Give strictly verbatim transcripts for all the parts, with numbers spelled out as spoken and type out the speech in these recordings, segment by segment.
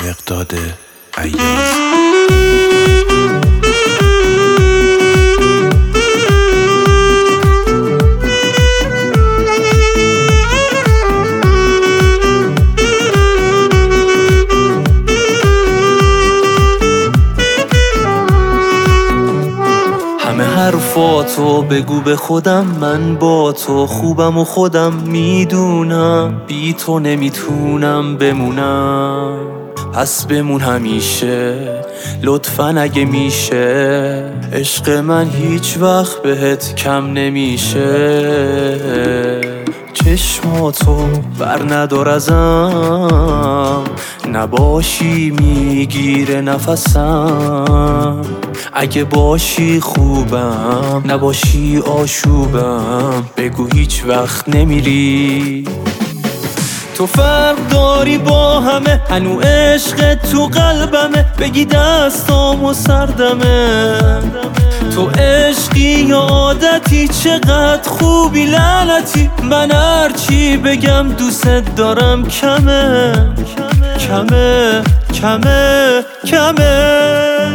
مقداد عیاز. همه حرفاتو بگو به خودم، من با تو خوبم و خودم میدونم، بی تو نمیتونم بمونم. پس بمون همیشه لطفاً اگه میشه، عشق من هیچ وقت بهت کم نمیشه. چشماتو بر ندار ازم، نباشی میگیره نفسم. اگه باشی خوبم، نباشی آشوبم، بگو هیچ وقت نمیری. تو فرق داری با همه، هنو عشق تو قلبمه، بگی دستامو سردمه. تو عشقی یا عادتی، چقدر خوبی لعنتی، من هرچی بگم دوست دارم کمه کمه کمه کمه.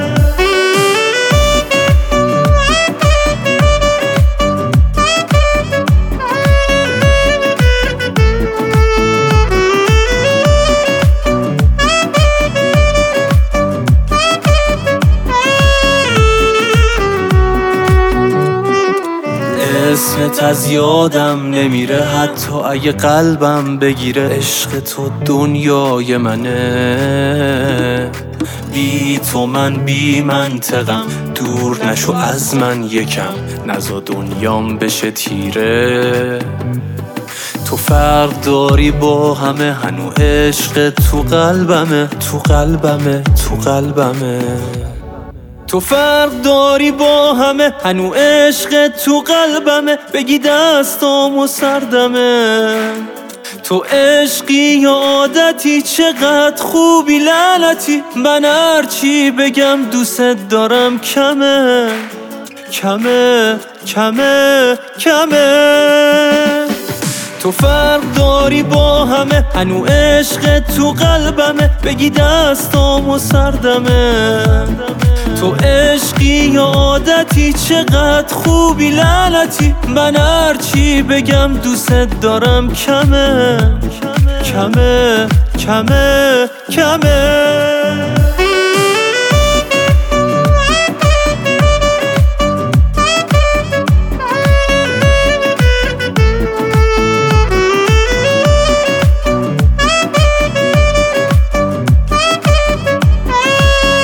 اسمت از یادم نمیره، حتی اگه قلبم بگیره. عشق تو دنیای منه، بی تو من بی منطقم. دور نشو از من یکم، نزا دنیام بشه تیره. تو فرق داری با همه، هنو عشق تو قلبمه، تو قلبمه تو قلبمه. تو فرق داری با همه، هنو عشق تو قلبمه، بگی دستامو سردمه. تو عشقی یا عادتی، چقدر خوبی لعنتی، من هرچی بگم دوست دارم کمه کمه کمه کمه. تو فرق داری با همه، هنو عشق تو قلبمه، بگی دستامو سردمه. تو عشقی یا عادتی، چقدر خوبی لعنتی، من هرچی بگم دوست دارم کمه کمه کمه کمه.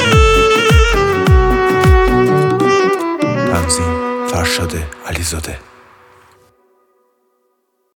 فرشاد علیزاده.